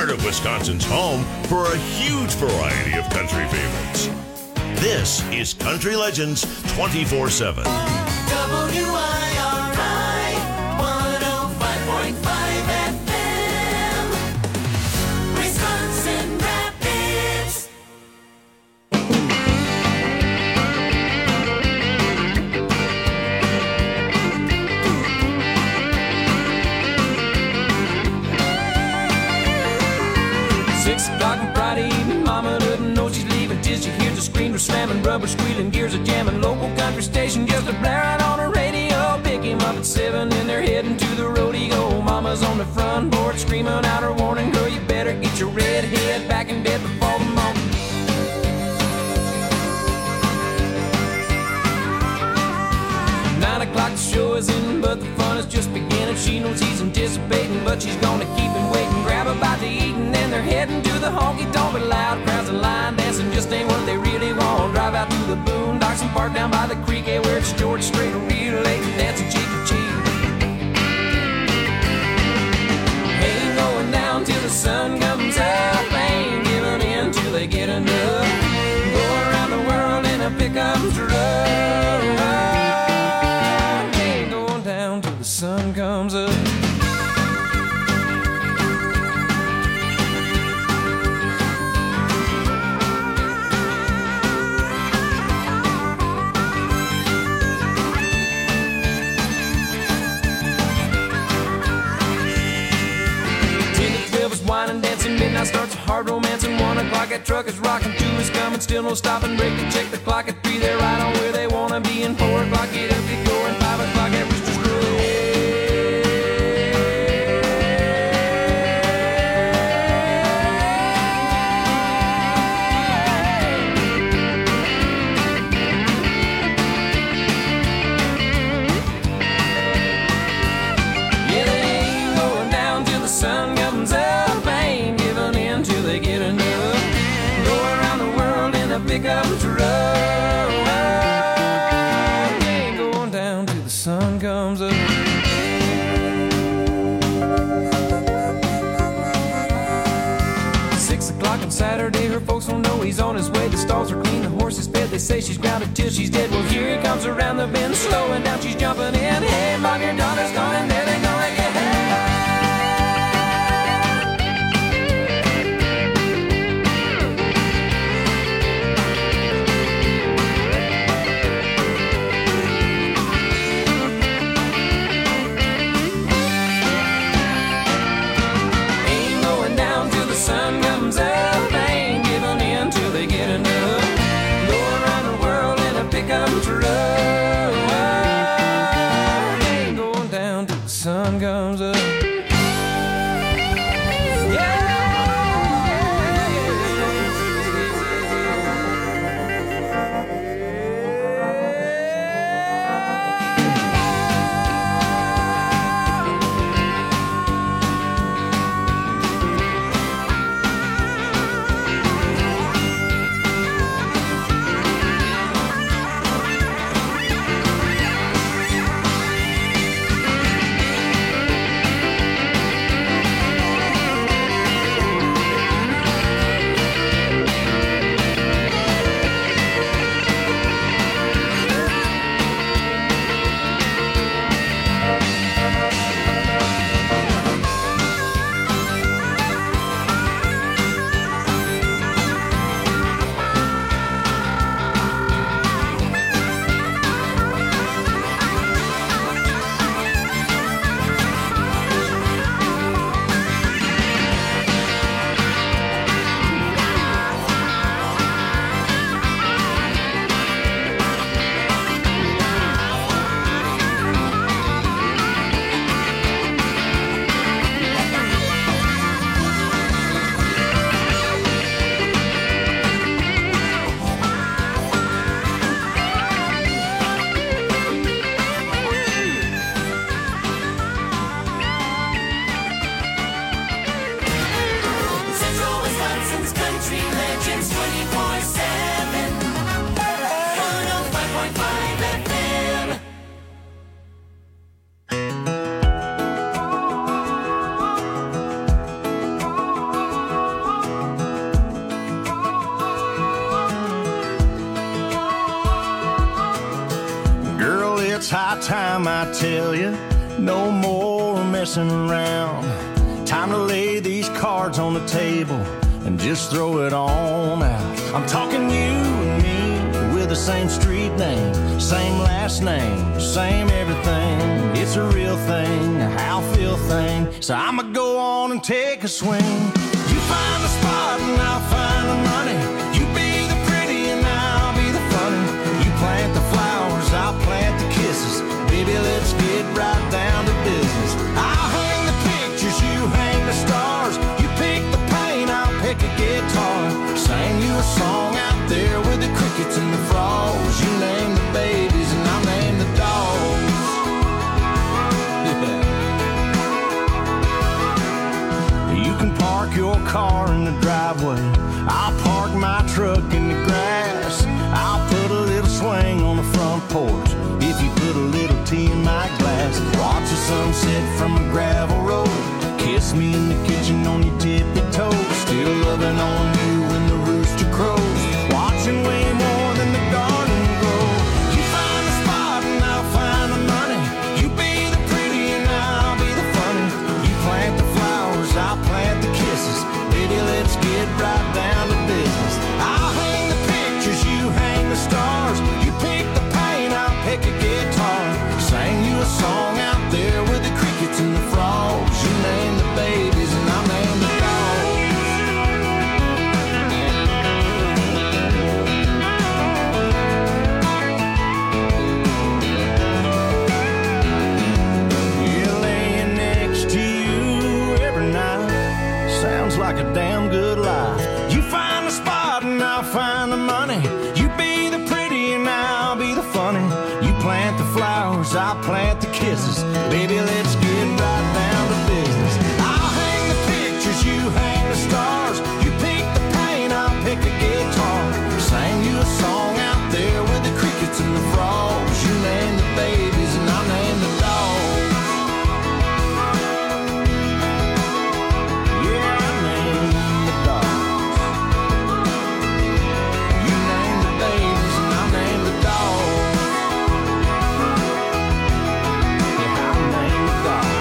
heart of Wisconsin's home for a huge variety of country favorites. This is Country Legends 24/7. WIRI 105.5 FM, Wisconsin Rapids. O'clock on Friday evening, mama doesn't know she's leaving till she hears the screams are slamming, rubber squealing, gears are jamming, local country station just a blaring on her radio. Pick him up at 7 and they're heading to the rodeo. Mama's on the front porch screaming out her warning, girl, you better get your red head back in bed before the morning. The show is in, but the fun is just beginning. She knows he's anticipating, but she's gonna keep him waiting. Grab a bite to eat and then they're heading to the honky-tonk. But loud crowds and line dancing just ain't what they really want. Drive out through the boondocks and park down by the creek, where it's George Strait real late and dancing cheek to cheek. Ain't going down till the sun comes up, ain't giving in till they get enough. Go around the world in a pickup truck. Sun comes up. 10 to 12 is wine and dancing, midnight starts a hard romance, and 1 o'clock that truck is rocking, 2 is coming, still no stopping, break to check the clock at 3, they're right on where they wanna be, and 4 o'clock get up, get going, 5 o'clock that rooster's crowing. Pickup truck, ain't going down till the sun comes up. On Saturday, her folks don't know he's on his way. The stalls are clean, the horse is fed. They say she's grounded till she's dead. Well, here he comes around the bend, slowing down, she's jumping in. Hey, mom, your daughter's gone, and there they go again. Truck, ain't going down till the sun about time I tell you, no more messing around. Time to lay these cards on the table and just throw it on out. I'm talking you and me with the same street name, same last name, same everything. It's a real thing, a how feel thing. So I'ma go on and take a swing. You find the spot and I'll find the money. You be the pretty and I'll be the funny. You plant the flowers, I'll plant the kisses. Baby, let's get right down to business. I'll hang the pictures, you hang the stars. You pick the paint, I'll pick a guitar. Sing you a song out there with the crickets and the frogs. You name the babies and I'll name the dogs. Yeah. You can park your car in the driveway. I'll park my truck in the grass. I'll put a little swing on the front porch if you put a little tea in my glass. Watch the sunset from a gravel road. Kiss me in the kitchen on your tippy toes. Still loving on you when the rooster crows. Watching way more than the garden grow. You find the spot and I'll find the money. You be the pretty and I'll be the funny. You plant the flowers, I'll plant the kisses. Baby, let's get right down to business. I'll hang the pictures, you hang the stars. You pick the paint, I'll pick a guitar. Sing you a song out there with the crickets and the frogs. You name the babies and I'll name the dogs. Yeah, laying next to you every night sounds like a damn good life. You find the spot and I'll find the money. You be the pretty and I'll be the funny. You plant the flowers, I'll plant the kisses. Baby, let's get right down to business. I'll hang the pictures, you hang the stars. You pick the paint, I'll pick a guitar. Sing you a song out there with the crickets and the frogs. You name the babies and I'll name the dogs. Yeah, I name the dogs. You name the babies and I'll name the dogs. Yeah, I'll name the dogs.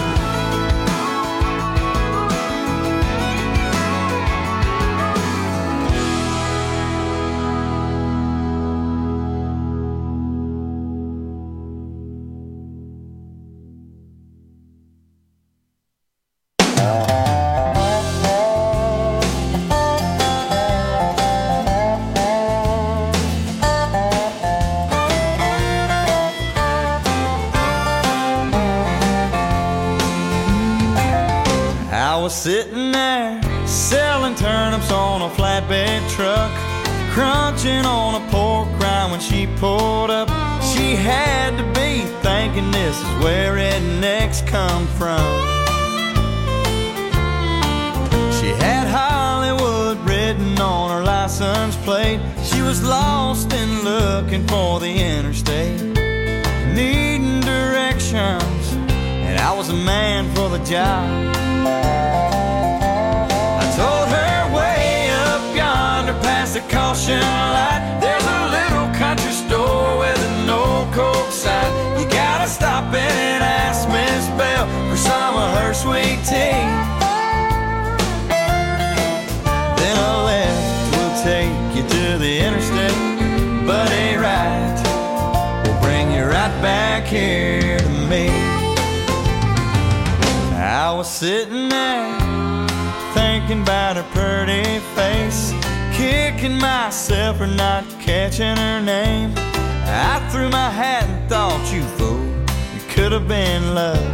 I was sitting there selling turnips on a flatbed truck, crunching on a pork rind when she pulled up. She had to be thinking this is where rednecks come from. She had Hollywood written on her license plate. She was lost and looking for the interstate, needing directions, and I was a man for the job. I told her way up yonder past the caution light, there's a little country store with an old Coke sign. You gotta stop in and ask Miss Bell for some of her sweet tea. Then a left will take you to the interstate, but a right will bring you right back here to me. I was sitting there thinking about her pretty face, kicking myself for not catching her name. I threw my hat and thought, you fool, it could have been love.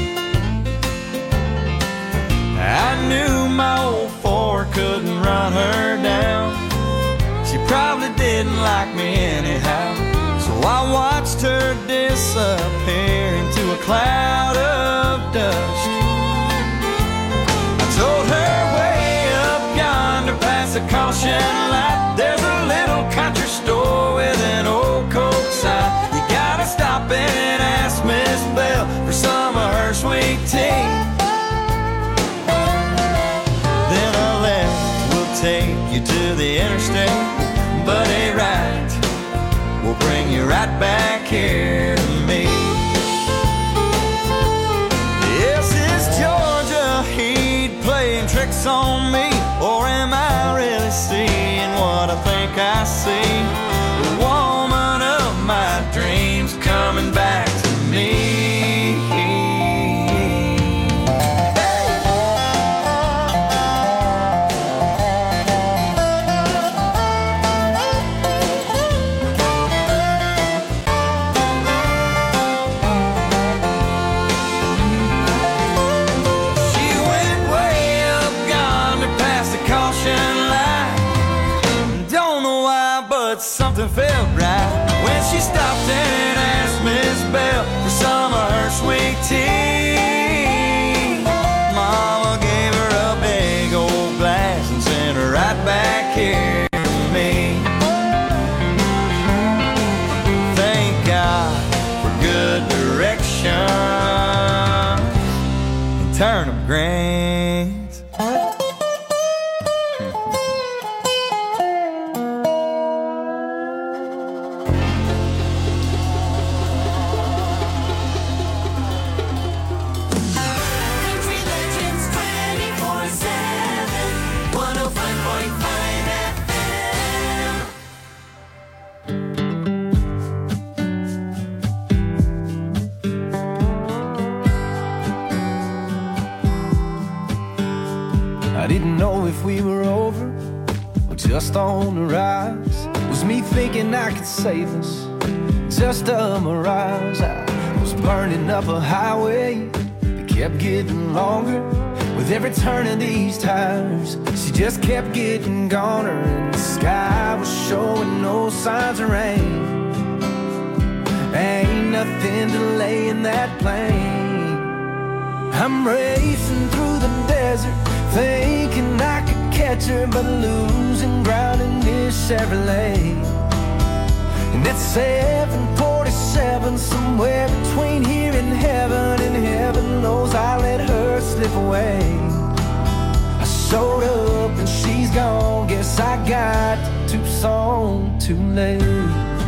I knew my old Ford couldn't run her down. She probably didn't like me anyhow, so I watched her disappear into a cloud of dust. I told her way up yonder past the caution light, there's a little country store with an old Coke sign. You gotta stop in and ask Miss Bell for some of her sweet tea. Then a left will take you to the interstate, but a right will bring you right back here to me. brakes on me, or am I really seeing what I think I see? The woman of my dreams coming back to me. Something felt right when she stopped and asked Miss Bell for some of her sweet tea. Mama gave her a big old glass and sent her right back here to me. Thank God for good direction and turnip greens. I didn't know if we were over or just on the rise. Was me thinking I could save us, just a mirage. I was burning up a highway that kept getting longer. With every turn of these tires, she just kept getting goner. And the sky was showing no signs of rain. Ain't nothing delaying that plane. I'm racing through the desert, thinking I could catch her, but losing ground in this Chevrolet. And it's 7:47, somewhere between here and heaven knows I let her slip away. I showed up and she's gone, guess I got to Tucson too late.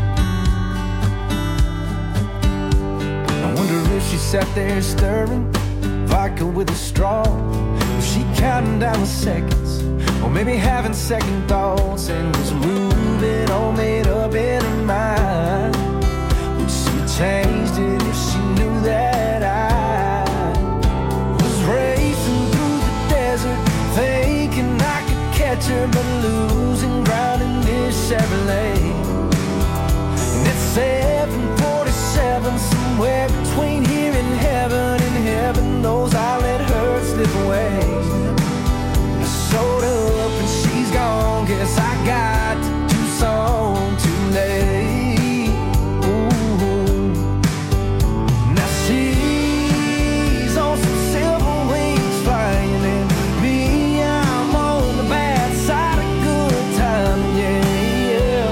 I wonder if she sat there stirring vodka with a straw. Was she counting down the seconds, or maybe having second thoughts, and was moving all made up in her mind? Would she changed it if she knew that I was racing through the desert, thinking I could catch her, but losing ground in this Chevrolet? And it's 7:47, somewhere between here and heaven knows I let her slip away. I showed up and she's gone, guess I got to Tucson too late. Ooh. Now she's on some silver wings flying, and me, I'm on the bad side of good time, yeah.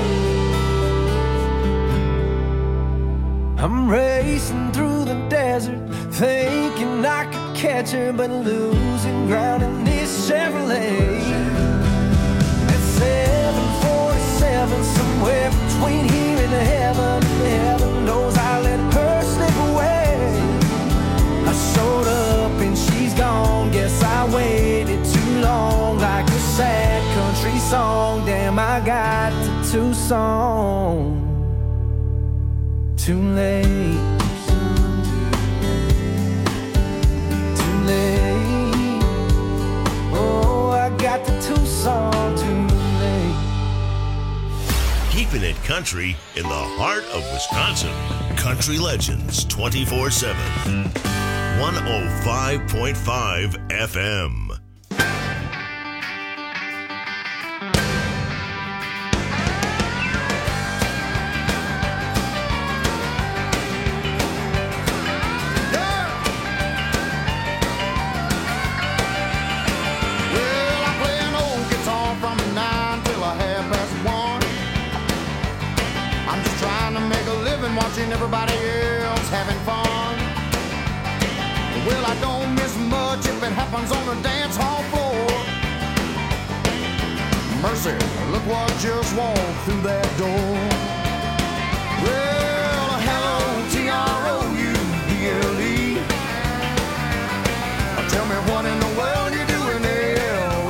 I'm racing through the desert, thinking I could catch her, but losing ground in this Chevrolet. At 7:47, somewhere between here and heaven knows I let her slip away. I showed up and she's gone, guess I waited too long, like a sad country song. Damn, I got to Tucson too late. Oh, I got the Tucson too late. Keeping it country in the heart of Wisconsin. Country Legends 24/7. 105.5 FM. Watching everybody else having fun. Well, I don't miss much if it happens on the dance hall floor. Mercy, look what just walked through that door. Well, hello, TROUBLE. Tell me what in the world you're doing here.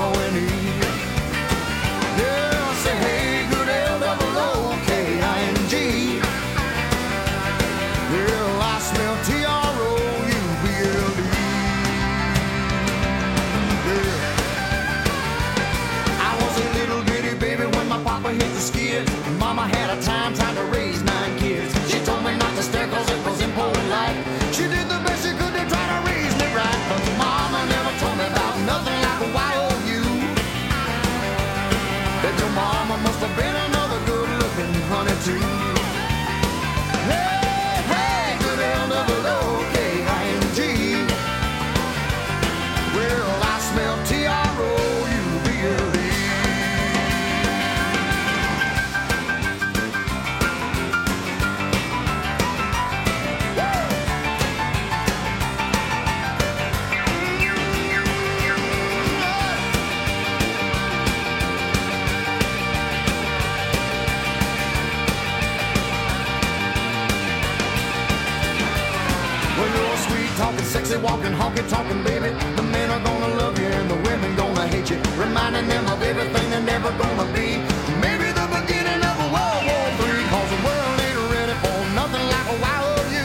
walkie-talking, baby. The men are gonna love you and the women gonna hate you, reminding them of everything they're never gonna be. Maybe the beginning of a World War III, cause the world ain't ready for nothing like a wild you.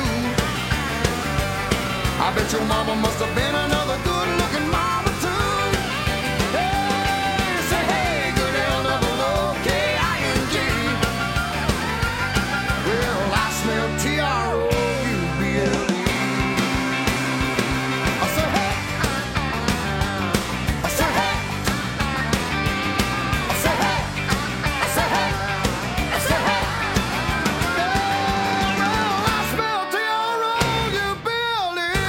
I bet your mama must have been another good-looking mama too. Hey, say hey, good L-double-O-K-I-N-G. Well, I smell T-R-O-U-B-L-E. I say hey, I say hey, I say hey, I say hey, I say hey. Well, I smell T-R-O-U-B-L-E.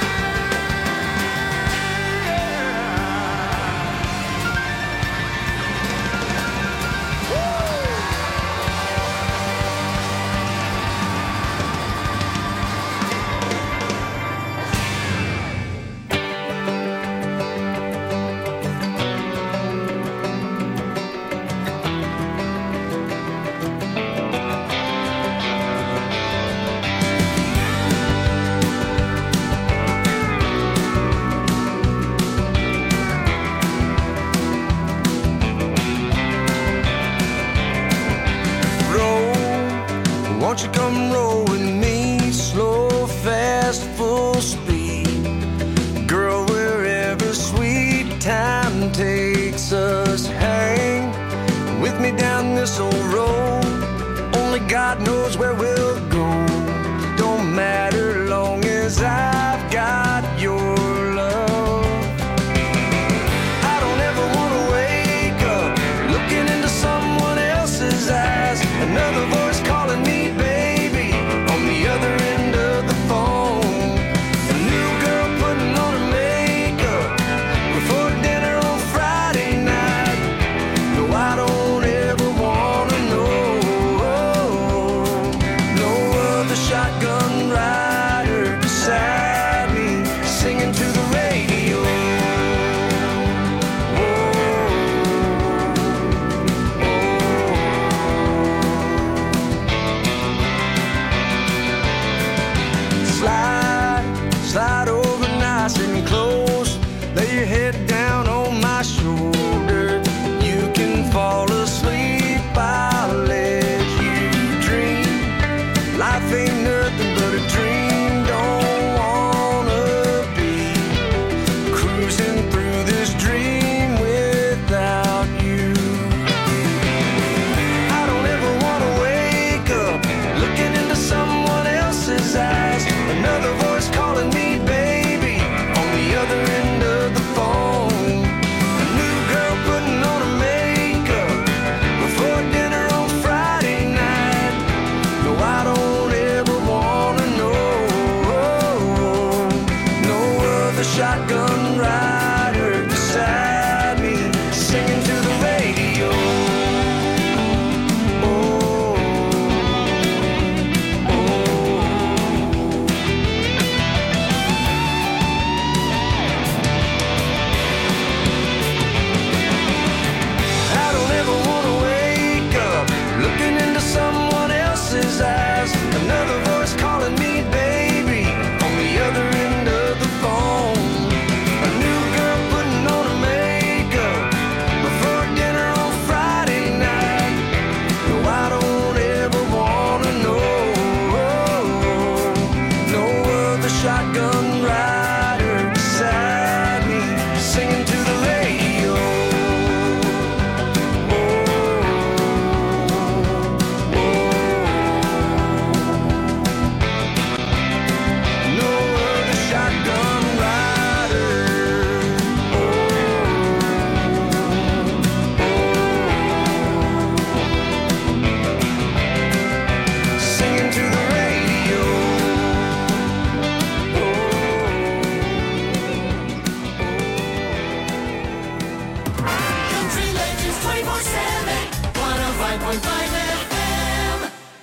Won't you come roll with me, slow, fast, full speed, girl, wherever sweet time takes us. Hang with me down this old road, only God knows where we'll go. Don't matter long as I've got your love. I don't ever want to wake up looking into someone else's eyes, another voice calling me baby on the other end of the phone. A new girl putting on her makeup before dinner on Friday night. No, I don't ever want to know. No other shotgun rider beside me singing to the radio. Slide over nice and close, lay your head down on my shoulder. You can fall asleep, I'll let you dream. Life ain't nothing but a dream, don't wanna be cruising through this dream without you. I don't ever wanna wake up looking into someone else's eyes, another voice calling me baby on the other end of the phone. A new girl putting on her makeup before dinner on Friday night. No, I don't ever wanna know. No other shotgun rider beside me singing to the radio. I don't ever wanna wake up looking into someone else's eyes, another voice calling me baby on the other end of the phone. A new girl putting on her makeup before dinner on Friday night. No, I don't ever wanna know. No other shotgun rider beside me singing to the radio. No other shotgun rider. Singing to the radio. Country Legends 24/7, 105.5 FM.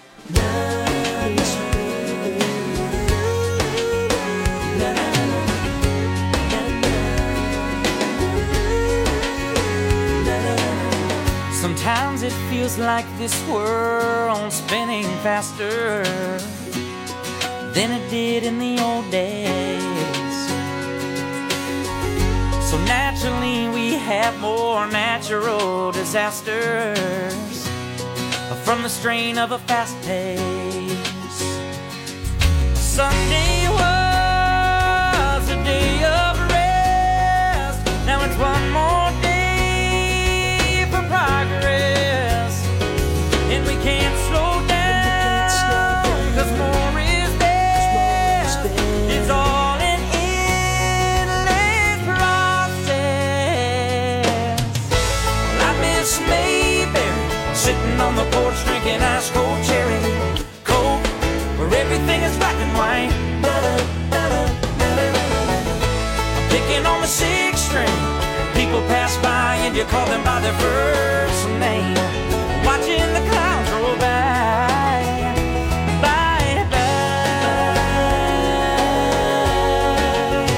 Sometimes it feels like this world's spinning faster than it did in the old days. So naturally we have more natural disasters from the strain of a fast pace. Sunday was a day of rest. Now it's one more day for progress, and we can't slow down, 'cause more is best. It's all an endless process. I miss Mayberry, sitting on the porch drinking ice cold cherry Coke, where everything is black and white. Picking on the sixth string, people pass by and you call them by their first name. Watching the clouds roll by, bye bye.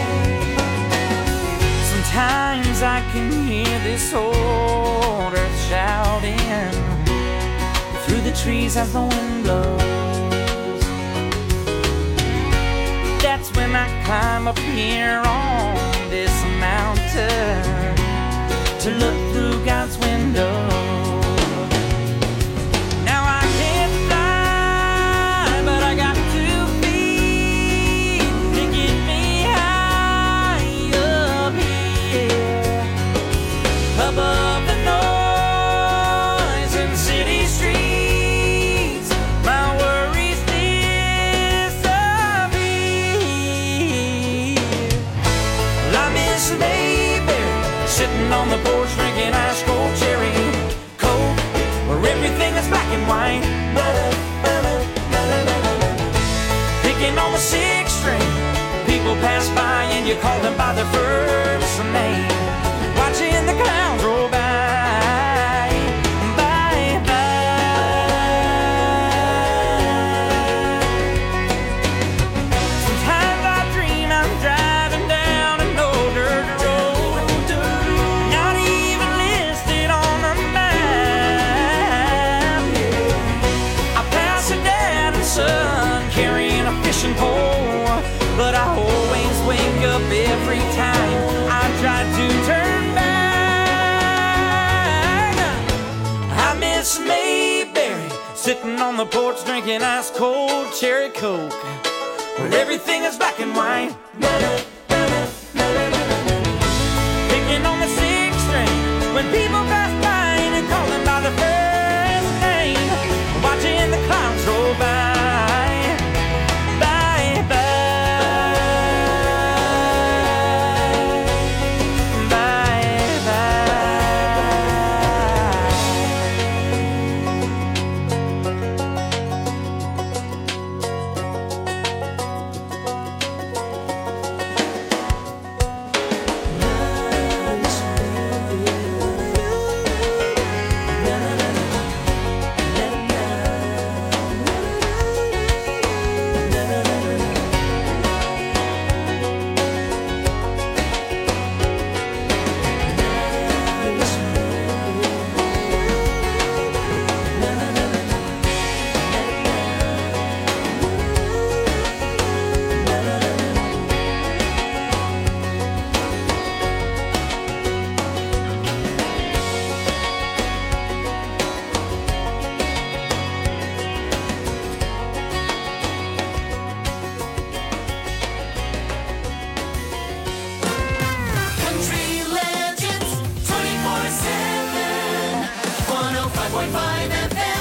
Sometimes I can hear this old earth shouting through the trees as the wind blows. That's when I climb up here on this mountain to look through God's window. Now I can't fly, but I got 2 feet to get me high up here, above the noise in city streets. My worries disappear. Well, I miss Mayberry, sitting on the porch drinking ice cold cherry Coke, where everything is black and white. Picking on the sixth string, people pass by and you call them by their first name. Watching the clouds roll by, bye bye. Sometimes I dream I'm driving down an old dirt road, not even listed on the map. I pass a dad and son carrying a fishing pole, but I always wake up every time I try to turn back. I miss Mayberry, sitting on the porch drinking ice cold cherry Coke, where everything is black and white. Picking on the sixth string, when people pass by and call them by their first name. Watching the clouds roll by, bye bye, bye Country Legends 24/7, 105.5 FM.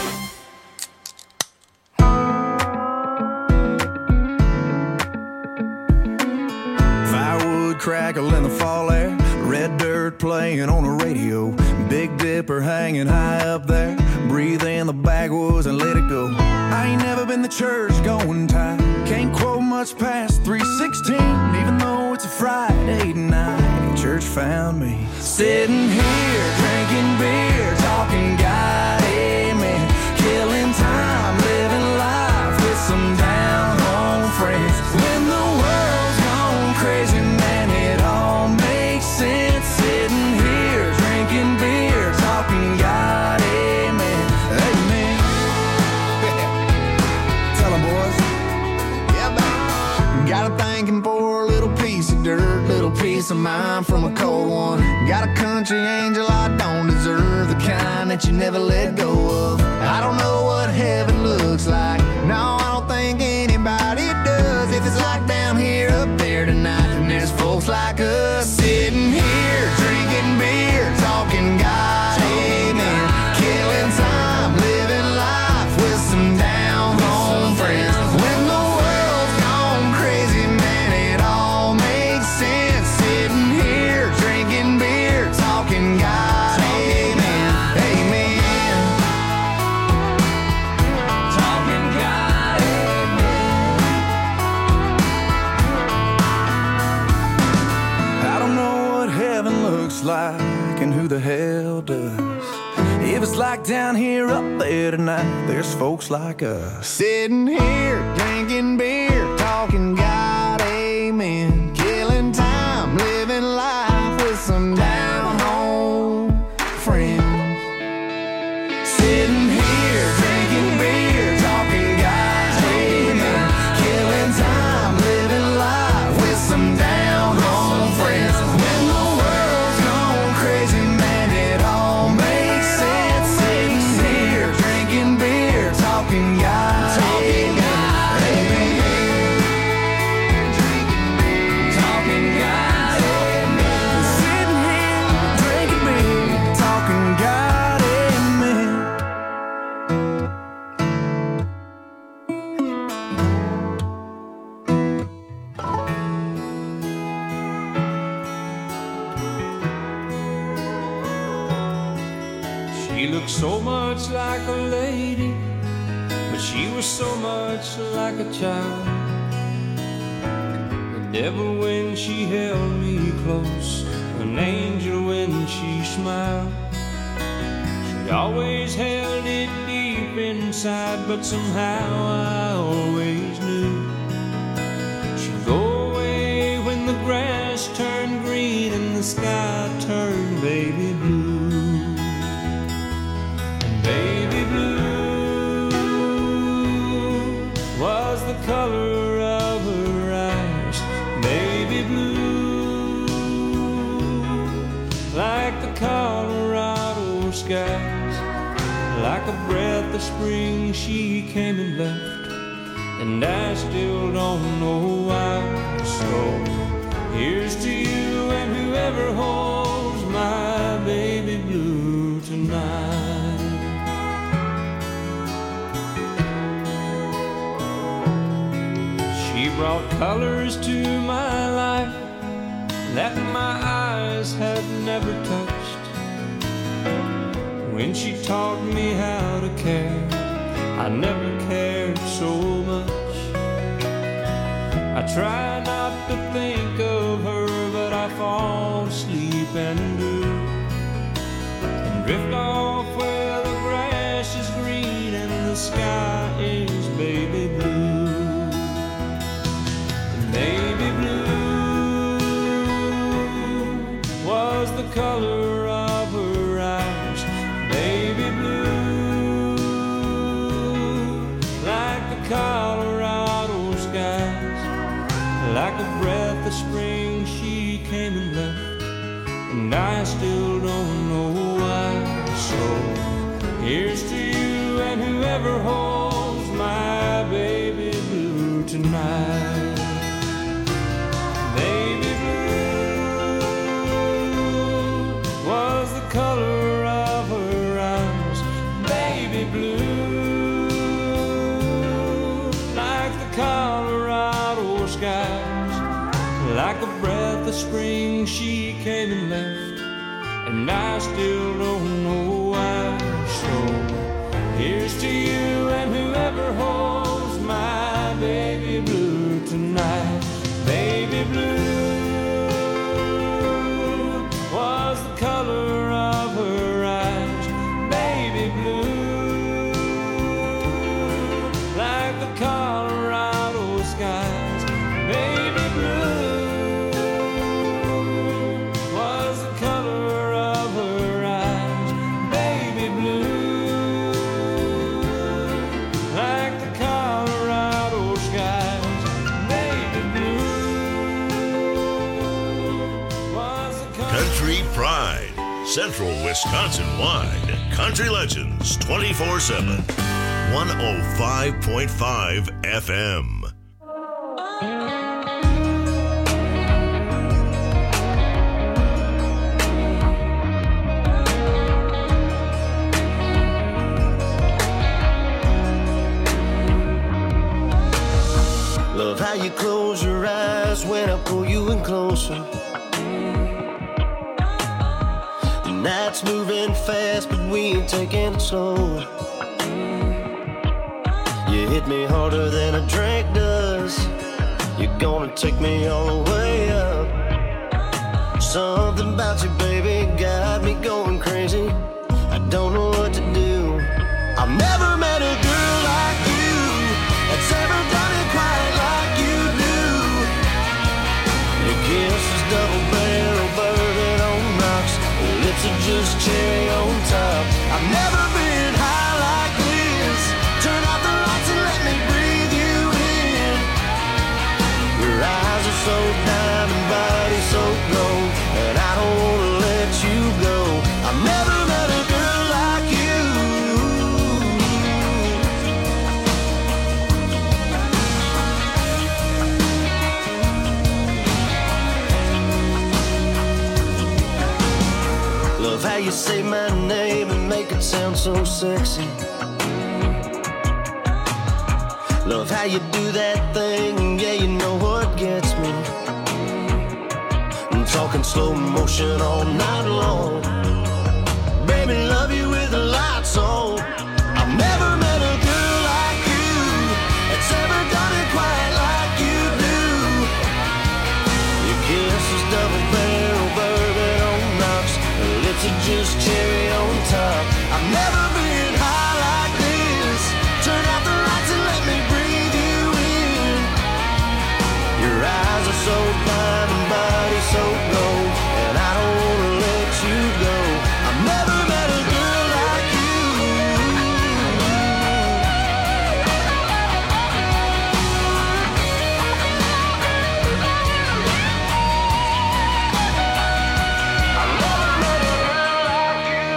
Firewood crackle in the fall air, red dirt playing on the radio, Big Dipper hanging high up there, breathe in the backwoods and let it go. I ain't never been to church going tight, can't quote much past 3:16, even though it's a Friday night. Church found me sitting here drinking beer, talking God, amen, killing time, living life with some down home friends. When the world's gone crazy, man, it all makes sense. Sitting here drinking beer, talking God, amen, amen. Tell 'em, boys. Yeah, man. Got a thanking for a little piece of dirt, little piece peace of mind from a cold one. Got a country angel I don't deserve, the kind that you never let go of. I don't know what heaven looks like, no, I don't think anybody does. If it's like down here, up there tonight, then there's folks like us sitting here, drinking beer, talking God, amen. Killing time, living life with some down home friends. When the world's gone crazy, man, it all makes sense. Sitting here, drinking beer, talking God, amen, amen. Talking God, amen. I don't know what heaven looks like and who the hell does. If it's like down here, up there tonight, there's folks like us. Sitting here, drinking beer, talking God, amen. Killing time, living life with some down home friends. Sitting here, drinking beer, talking God, amen. Killing time, living life with some down home friends. When the world's gone crazy, man, it all makes sense. Sitting here, drinking beer, talking God, amen. Talking God, amen. Sitting here, drinking beer, talking God, amen. She looked so much like a lady, but she was so much like a child. The devil when she held me close, an angel when she smiled. She always held it deep inside, but somehow I always knew she'd go away when the grass turned green and the sky turned baby blue. Baby blue was the color of her eyes. Baby blue, like the Colorado skies. Like a breath of spring she came and left, and I still don't know why. So here's to you and whoever holds my baby blue tonight. She brought colors to my life that my eyes had never touched. When she taught me how to care, I never cared so much. I try not to think of her, but I fall asleep and do, and drift off where the grass is green and the sky is baby blue. Baby blue was the color of her eyes. Baby blue, like the Colorado skies. Like a breath of spring she came and left, and I still don't know why. So here's to you and whoever holds my baby blue tonight. Baby blue was the color of her eyes. Baby blue, like the Colorado skies. Like a breath of spring she came and left, and I still don't know why. So here's to you and whoever holds my baby blue tonight. Baby blue was the color of her eyes. Baby blue, like the Colorado skies. Baby blue was the color of her eyes. Baby blue, like the Colorado skies. Baby blue Central Wisconsin-wide. Country Legends 24/7. 105.5 FM. Love how you close your eyes when I pull you in closer. The night's moving fast, but we ain't taking it slow. You hit me harder than a drink does. You're gonna take me all the way up. Something about you, baby, got me going crazy. I don't know what to do. I've never met a girl like you that's ever done it quite like you do. Your kiss is double barrel bourbon on rocks. Your lips are just cherry on top. I've never been high like this. Turn out the lights and let me breathe you in. Your eyes are so diamond, body so gold, and I don't wanna let you go. I've never met a girl like you. Love how you say my name and make it sound so sexy. Love how you do that thing, yeah, you know what gets me. I'm talking slow motion all night long. Baby, love you with the lights on. I've never met a girl like you that's ever done it quite like you do. Your kiss is double barrel bourbon on rocks. Your lips are just cherry on top. I've never been high like this. Turn out the lights and let me breathe you in. Your eyes are so diamond, body so gold, and I don't wanna let you go. I've never met a girl like you. I've never met a girl like you.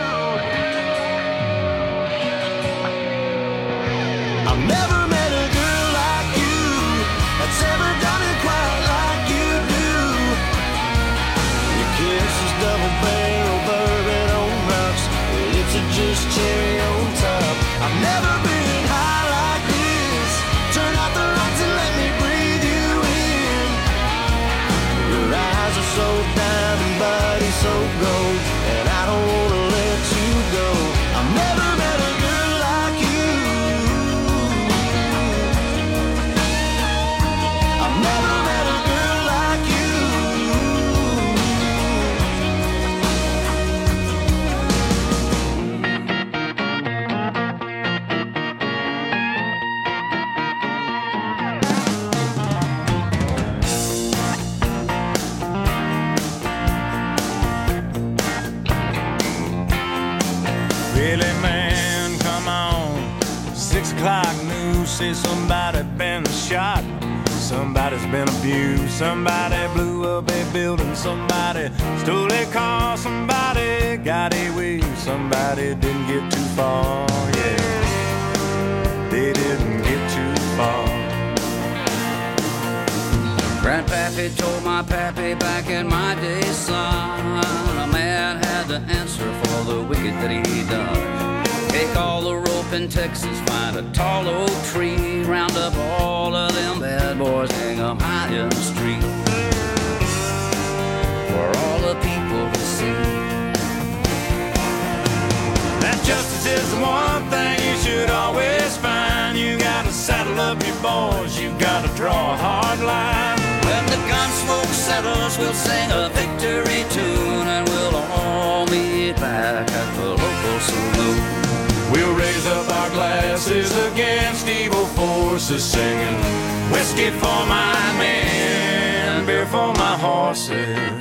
I've never met a girl like you that's ever done it quite like you do. Your kiss is double barrel bourbon on rocks. Your lips are just cherry on top. I've never been high like this. Turn out the lights and let me breathe you in. Your eyes are so diamond, body so gold, and I don't wanna let you go. I've never met a girl like you. I've never met a girl like you. Really, man, come on. 6 o'clock news says somebody been shot. Somebody's been abused. Somebody blew up a building. Somebody stole a car. Somebody got away. Somebody didn't get too far. Yeah, they didn't get too far. Grandpappy told my pappy back in my day, son, a man had to answer for the wicked that he done. Take all the rope in Texas, find a tall oak tree, round up all of them bad boys, hang them high in the street for all the people to see. That justice is the one thing you should always find. You gotta saddle up your boys, you gotta draw a hard line. When the gun smoke settles, we'll sing a victory tune, and we'll all meet back at the local saloon. We'll raise up our glasses against evil forces, singing whiskey for my men, beer for my horses.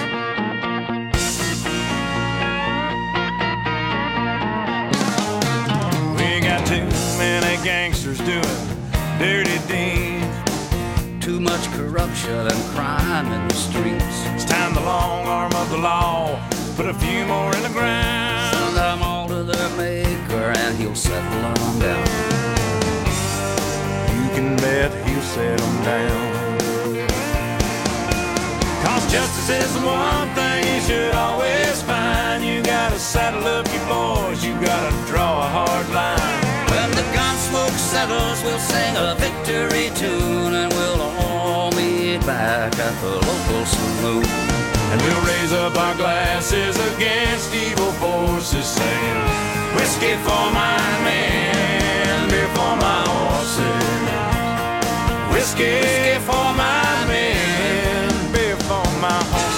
We got too many gangsters doing dirty deeds. Too much corruption and crime in the streets. It's time the long arm of the law put a few more in the ground. Send them all to their maker and he'll settle them down. You can bet he'll settle down. 'Cause justice is the one thing you should always find. You gotta saddle up your boys, you gotta draw a hard line. When the gun smoke settles, we'll sing a victory tune, and we'll all meet back at the local saloon. And we'll raise up our glasses against evil forces, saying, whiskey for my men, beer for my horses. Whiskey for my men, beer for my horses.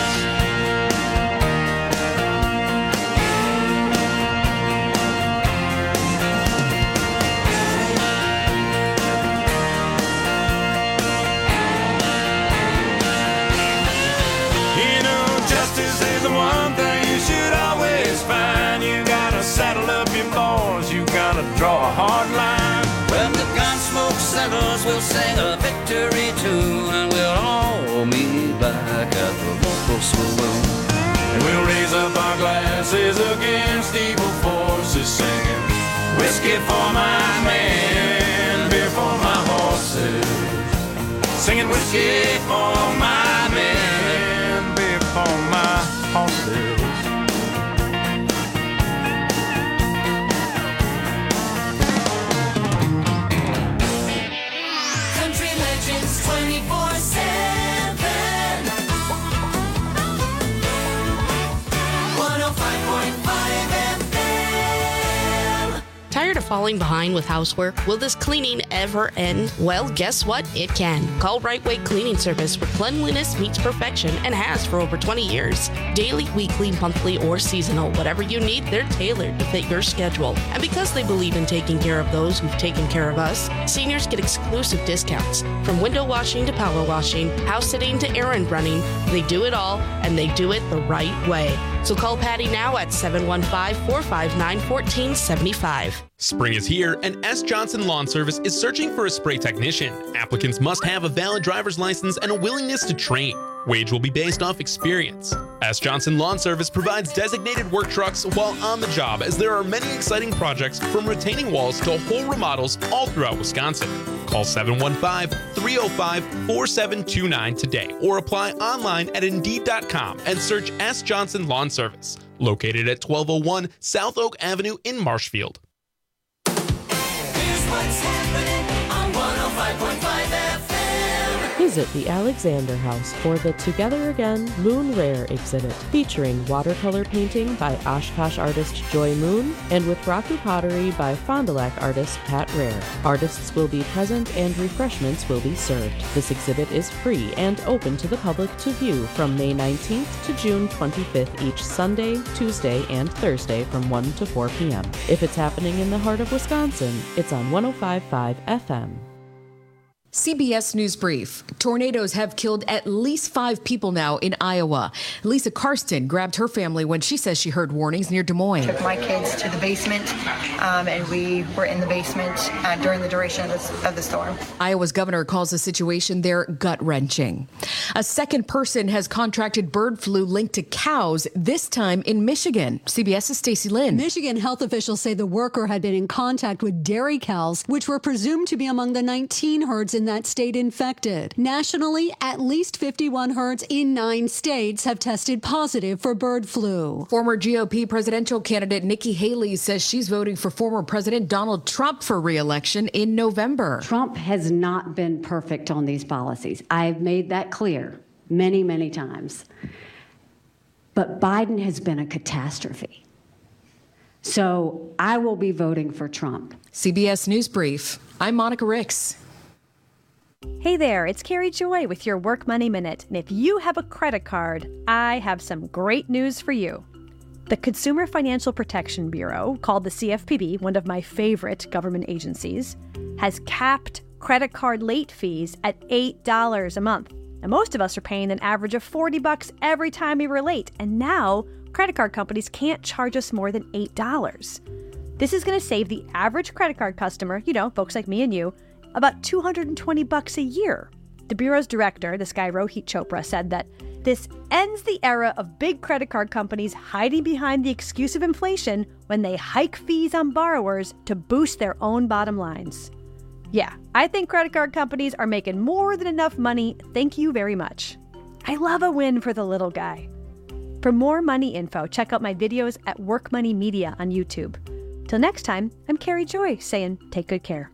Justice is the one thing you should always find. You gotta saddle up your boys, you gotta draw a hard line. When the gun smoke settles, we'll sing a victory tune, and we'll all meet back at the local saloon. And we'll raise up our glasses against evil forces, singing, whiskey for my men, beer for my horses. Singing whiskey for my men, beer for my horses. Country Legends 24/7. 105.5 FM. Tired of falling behind with housework? Will this cleaning ever end? Well, guess what? It can. Call Right Way Cleaning Service, where cleanliness meets perfection and has for over 20 years. Daily, weekly, monthly, or seasonal, whatever you need, they're tailored to fit your schedule. And because they believe in taking care of those who've taken care of us, seniors get exclusive discounts. From window washing to power washing, house sitting to errand running, they do it all, and they do it the right way. So call Patty now at 715-459-1475. Spring is here, and S. Johnson Lawn Service is searching for a spray technician. Applicants must have a valid driver's license and a willingness to train. Wage will be based off experience. S. Johnson Lawn Service provides designated work trucks while on the job, as there are many exciting projects from retaining walls to whole remodels all throughout Wisconsin. Call 715-305-4729 today or apply online at Indeed.com and search S. Johnson Lawn Service, located at 1201 South Oak Avenue in Marshfield. Here's what's happening on 105.5 FM. Visit the Alexander House for the Together Again Moon Rare exhibit, featuring watercolor painting by Oshkosh artist Joy Moon and with Raku pottery by Fond du Lac artist Pat Rare. Artists will be present and refreshments will be served. This exhibit is free and open to the public to view from May 19th to June 25th each Sunday, Tuesday, and Thursday from 1 to 4 p.m. If it's happening in the heart of Wisconsin, it's on 105.5 FM. CBS News Brief. Tornadoes have killed at least 5 people now in Iowa. Lisa Karsten grabbed her family when she says she heard warnings near Des Moines. Took my kids to the basement, and we were in the basement during the duration of the storm. Iowa's governor calls the situation there gut-wrenching. A second person has contracted bird flu linked to cows, this time in Michigan. CBS's Stacey Lynn. Michigan health officials say the worker had been in contact with dairy cows, which were presumed to be among the 19 herds in that state infected. Nationally, at least 51 herds in 9 states have tested positive for bird flu. Former GOP presidential candidate Nikki Haley says she's voting for former President Donald Trump for re-election in November. Trump has not been perfect on these policies. I've made that clear many, many times. But Biden has been a catastrophe. So I will be voting for Trump. CBS News Brief. I'm Monica Ricks. Hey there, it's Carrie Joy with your Work Money Minute. And if you have a credit card, I have some great news for you. The Consumer Financial Protection Bureau, called the CFPB, one of my favorite government agencies, has capped credit card late fees at $8 a month. And most of us are paying an average of $40 every time we were late. And now, credit card companies can't charge us more than $8. This is going to save the average credit card customer, folks like me and you, about $220 a year. The Bureau's director, this guy Rohit Chopra, said that This ends the era of big credit card companies hiding behind the excuse of inflation when they hike fees on borrowers to boost their own bottom lines. Yeah, I think credit card companies are making more than enough money. Thank you very much. I love a win for the little guy. For more money info, check out my videos at Work Money Media on YouTube. Till next time, I'm Carrie Joy saying take good care.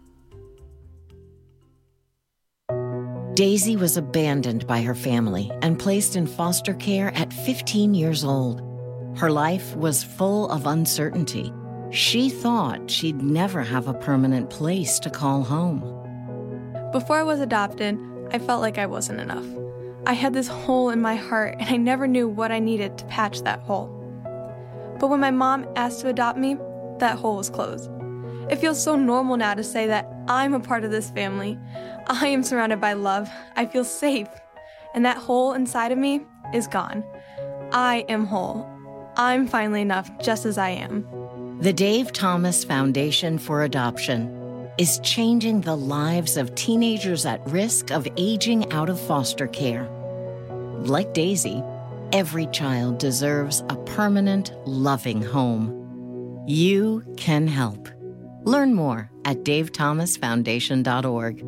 Daisy was abandoned by her family and placed in foster care at 15 years old. Her life was full of uncertainty. She thought she'd never have a permanent place to call home. Before I was adopted, I felt like I wasn't enough. I had this hole in my heart, and I never knew what I needed to patch that hole. But when my mom asked to adopt me, that hole was closed. It feels so normal now to say that I'm a part of this family. I am surrounded by love. I feel safe. And that hole inside of me is gone. I am whole. I'm finally enough just as I am. The Dave Thomas Foundation for Adoption is changing the lives of teenagers at risk of aging out of foster care. Like Daisy, every child deserves a permanent, loving home. You can help. Learn more at davethomasfoundation.org.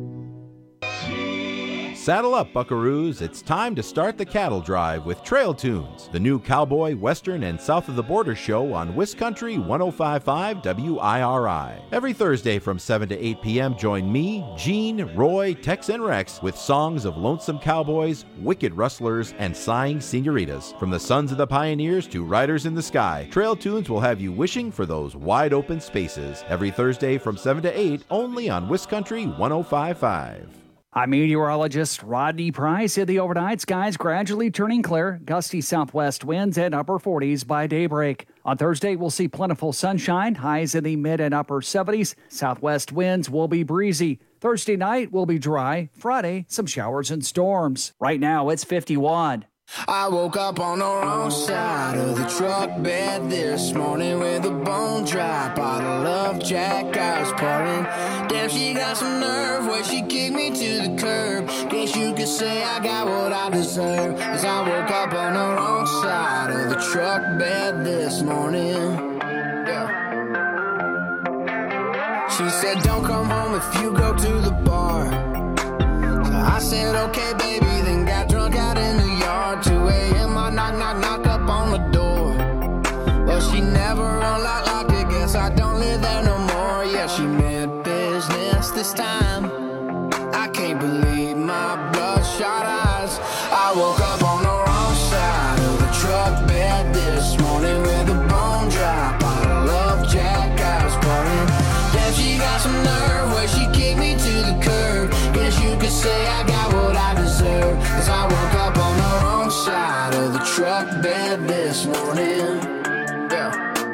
Saddle up, buckaroos. It's time to start the cattle drive with Trail Tunes, the new cowboy, western, and south of the border show on Wiscountry 105.5 WIRI. Every Thursday from 7 to 8 p.m., join me, Gene, Roy, Tex, and Rex with songs of lonesome cowboys, wicked rustlers, and sighing senoritas. From the sons of the pioneers to riders in the sky, Trail Tunes will have you wishing for those wide open spaces. Every Thursday from 7 to 8, only on Wiscountry 105.5. I'm meteorologist Rodney Price. In the overnight, skies gradually turning clear, gusty southwest winds and upper 40s by daybreak. On Thursday, we'll see plentiful sunshine, highs in the mid and upper 70s. Southwest winds will be breezy. Thursday night will be dry. Friday, some showers and storms. Right now, it's 51. I woke up on the wrong side of the truck bed this morning with a bone dry bottle of Jack I was pouring. Damn, she got some nerve where she kicked me to the curb. Guess you could say I got what I deserve, 'cause I woke up on the wrong side of the truck bed this morning. Yeah. She said don't come home if you go to the bar. So I said okay baby, then got drunk out in the yard. 2 a.m. I knock up on the door. Well, she never unlocked it, guess I don't live there no more. Yeah, she meant business this time. I can't believe my bloodshot eyes. I woke up on the wrong side of the truck bed this morning with a bone dry bottle of Jack I was pouring. Damn, she got some nerve where she kicked me to the curb. Guess you could say I got what I deserve, 'cause I woke up on the wrong side of the truck bed this morning. Yeah.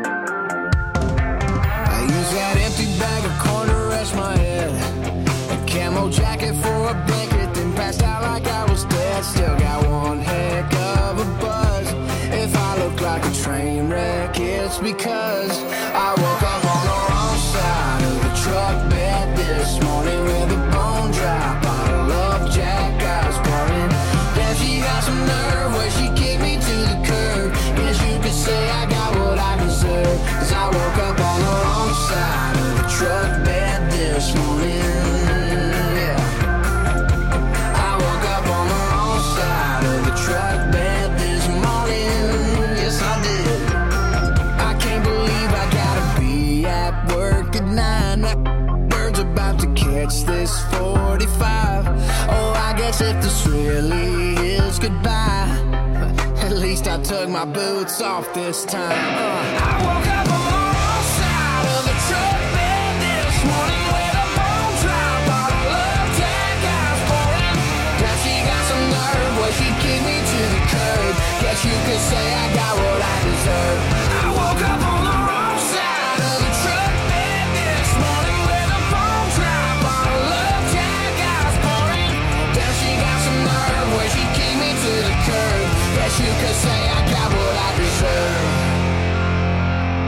I used that empty bag of corn to rest my head, a camo jacket for a blanket, then passed out like I was dead. Still got one heck of a buzz. If I look like a train wreck, it's because I woke up on the wrong side of the truck bed this morning with a bone dry bottle of Jack I was pouring. Damn, she got some nerve where she kicked me to the curb. Guess you could say I got what I deserve, 'cause I woke up on the wrong side of the truck bed this morning. Yeah. I woke up on the wrong side of the truck bed this morning. Yes, I did. I can't believe I gotta be at work at 9. That bird's about to catch this 45. Oh, I guess if this really is goodbye, at least I took my boots off this time. I woke up on the wrong side of the truck bed this morning with a bone dry bottle of Jack I was pouring. Now she got some nerve where she kicked me to the curb. Guess you could say I got what I deserve. I woke up on the wrong side of the truck bed this morning with a bone dry bottle of Jack I was pouring. Now she got some nerve where she kicked me to the curb. Guess you could say I got what I deserve.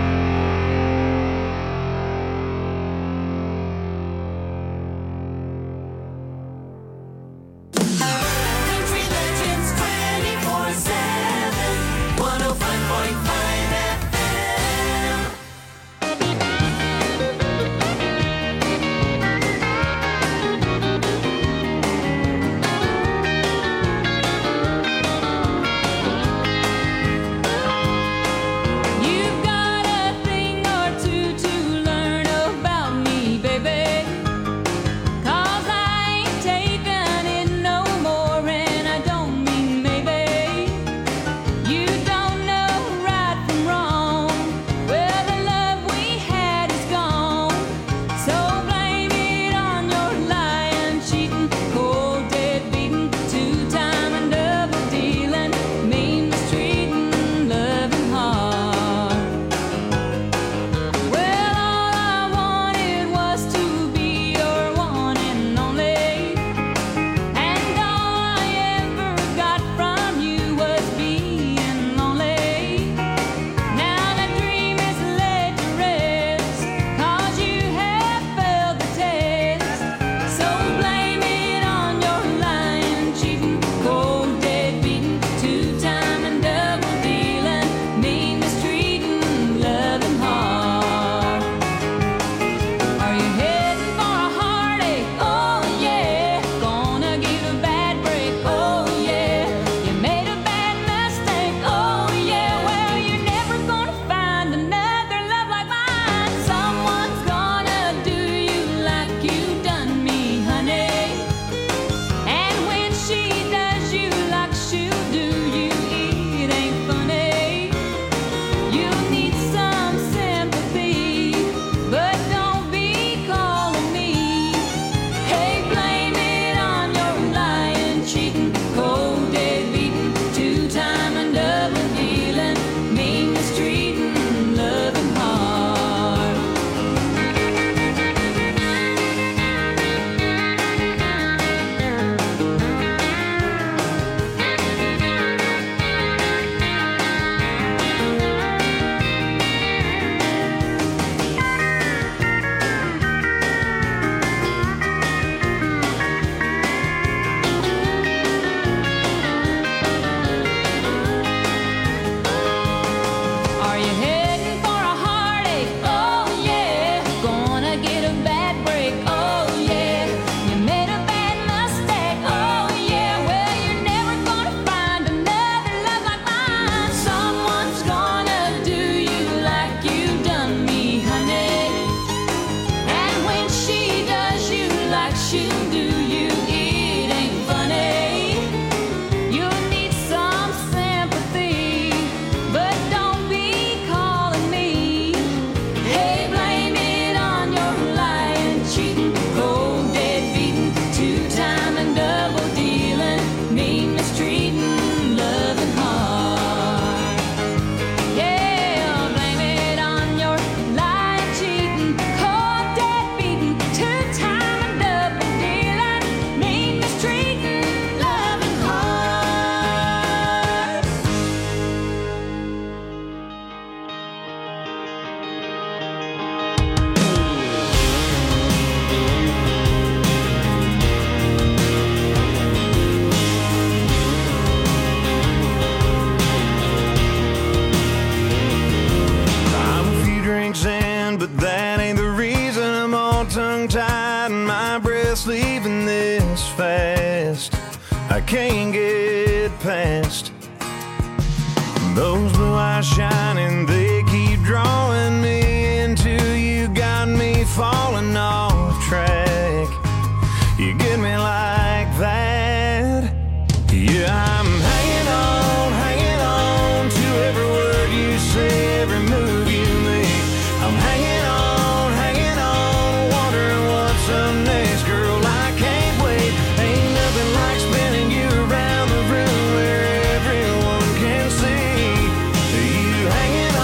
fast. I can't get past. Those blue eyes shining, they keep drawing me into you. Got me falling off track. You get me like that. Yeah, I'm hanging on to every word you say, every move you make. I'm hanging on, wondering what's up next. Girl, I can't wait. Ain't nothing like spinning you around the room where everyone can see you hanging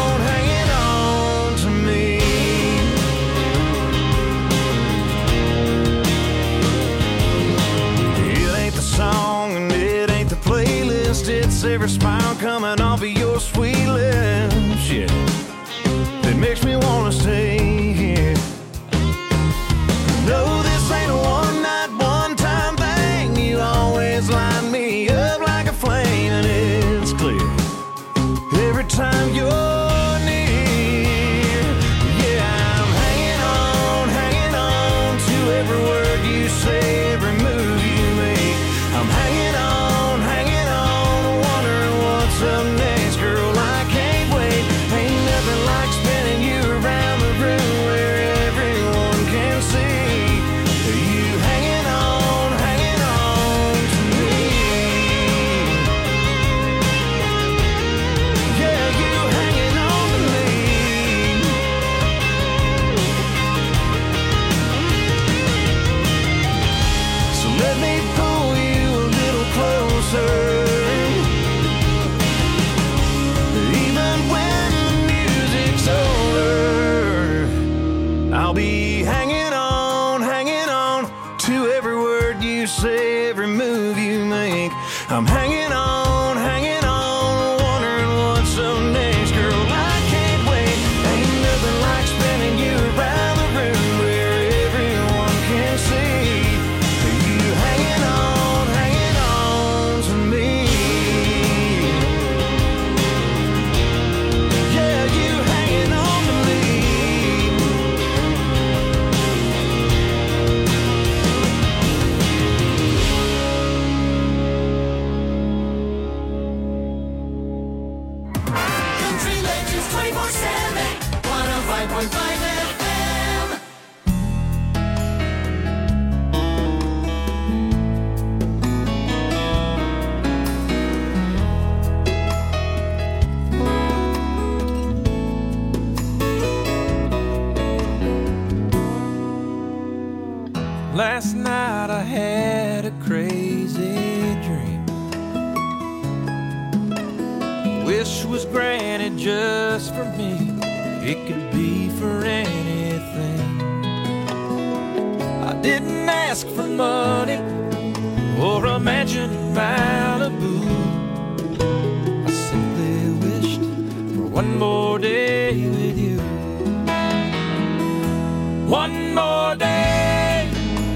on to me. It ain't the song and it ain't the playlist, it's every smile coming off of your sweet lips, yeah, that makes me wanna stay here. No, this ain't a one-night, one-time thing. You always light me up like a flame, and it's clear every time you're near. Yeah, I'm hanging on to every word you say, every move you make. I'm hanging on, wondering what's up next. Girl, I can't wait. Ain't nothing like spinning you around the room where everyone can see you hanging on to me. Yeah, you hanging on to me. So let me pull you a little closer. Even when the music's over, I'll be hanging on to every word you say, every move you make. I'm hanging on, wondering what's up next. Girl, I can't wait. Ain't nothing like spinning you around the room where everyone can see you hanging on to me. Yeah, you hanging on to me. Country Legends 24/7, 105.5 FM. Last night I had a crazy dream. Wish was granted just for me. It could be for anything. I didn't ask for money or a mansion in Malibu. I simply wished for one more day with you. One more day,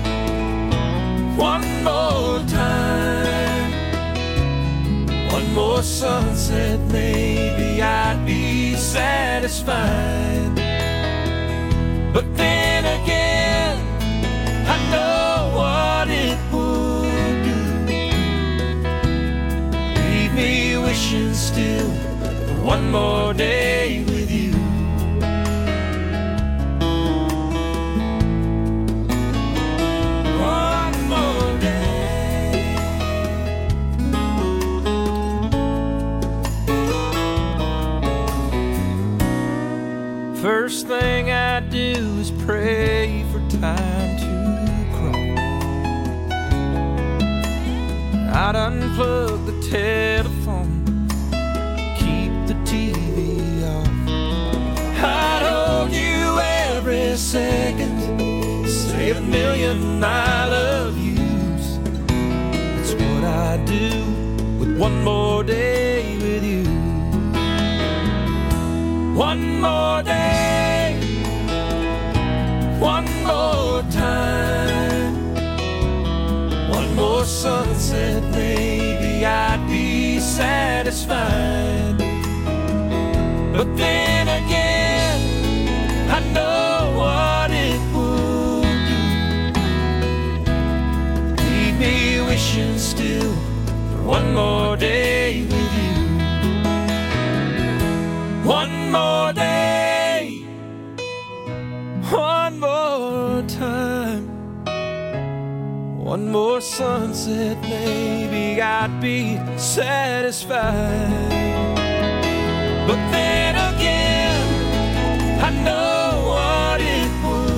one more time, one more sunset, maybe I'd be satisfied. But then again, I know what it would do. Leave me wishing still for one more day with you. One more day. First thing I do is pray for time to grow. I'd unplug the telephone, keep the TV off. I'd hold you every second, say a million I love yous. That's what I do with one more day with you. One more day, one more time, one more sunset, maybe I'd be satisfied. But then again, I know what it would do. one more day with you. One more day, one more time, one more sunset, maybe I'd be satisfied. But then again, I know what it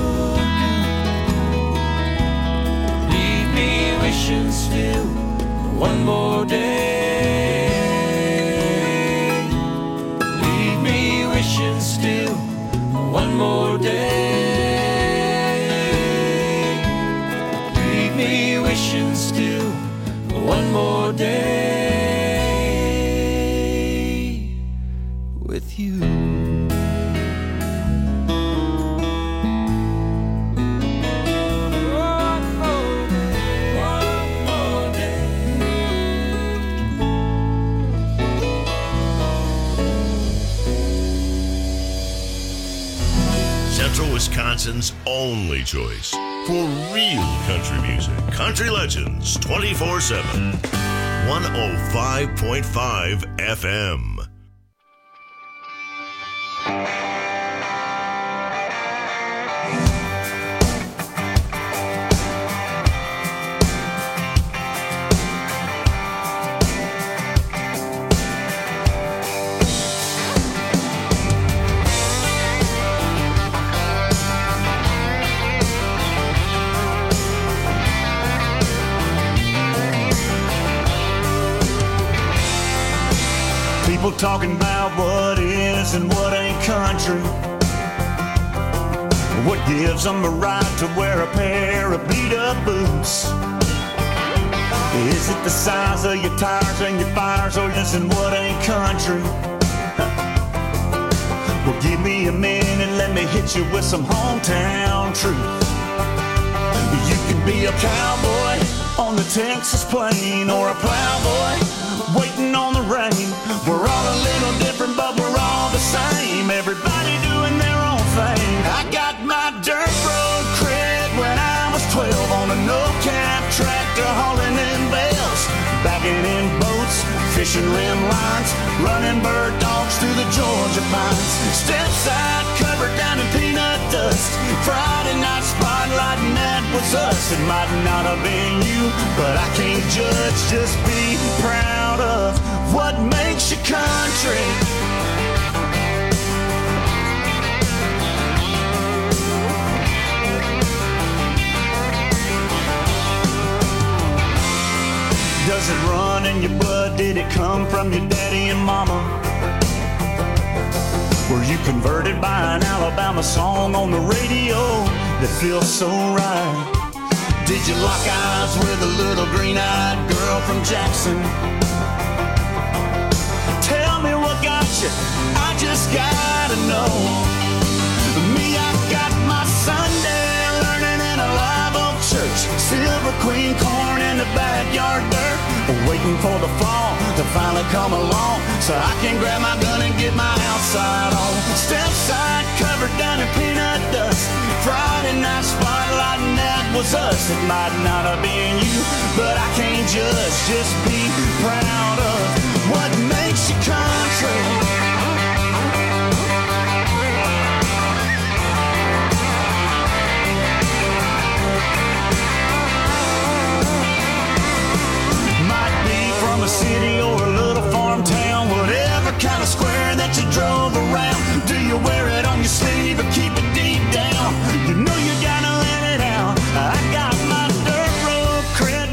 would do. Leave me wishing still one more day. Leave me wishing still one more day. Leave me wishing still one more day with you. Central Wisconsin's only choice for real country music. Country Legends 24/7. 105.5 FM. People talking about what is and what ain't country. What gives them a right to wear a pair of beat-up boots? Is it the size of your tires and your fires, or is it what ain't country? Well, give me a minute and let me hit you with some hometown truth. You can be a cowboy on the Texas plain, or a plowboy waiting on the rain. We're all a little different, but we're all the same. Everybody doing their own thing. I got my dirt road cred when I was 12 on a no-cap tractor hauling in bales, backing in boats, fishing rim lines, running bird dogs through the Georgia pines. Step side covered down in peanut dust. Friday night spotlighting, that was us. It might not have been you, but I can't judge. Just be proud of what makes you country. Does it run in your blood? Did it come from your daddy and mama? Were you converted by an Alabama song on the radio that feels so right? Did you lock eyes with a little green-eyed girl from Jackson? Tell me what got you, I just gotta know. Me, I got my Sunday learning in a live oak church. Silver Queen corn in the backyard dirt. Waiting for the fall to finally come along, so I can grab my gun and get my outside on. Step side covered down in peanut dust. Friday night spotlighting, that was us. It might not have been you, but I can't judge. Just be proud of what makes you country.